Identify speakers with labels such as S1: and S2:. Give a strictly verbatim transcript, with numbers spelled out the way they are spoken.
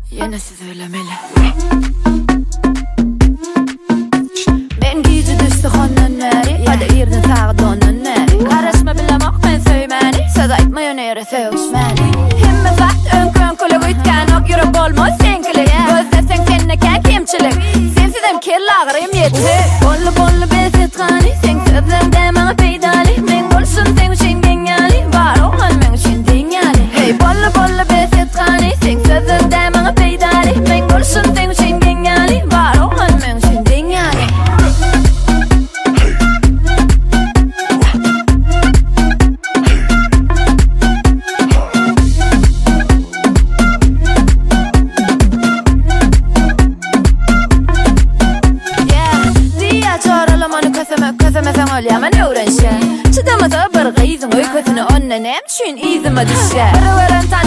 S1: Yine siz öylemeli. Ben giydi düştü honun neri Hadi irdin tağı donun neri Karışma bilemek ben söymeni Söz aytma yöneri söğüşmeni Himme vakt ön kön kulu gütken Ok yürü bolmaz senkili Gözde sen kendine kemçilik Sensizem kelle ağrıyım yetti Bollu bollu besetgani Sen sözden demana peydali Men bolsun sen için genyali Var oğlan men için denyali Hey bollu bollu besetgani Sen sözden demana peydali Men bolsun sen için genyali Var oğlan men için denyali Kösemesen olyaman öğrenşe Çıdamasa bir gıyzın öyküsünü onnan hem çün izime düşe Bir veren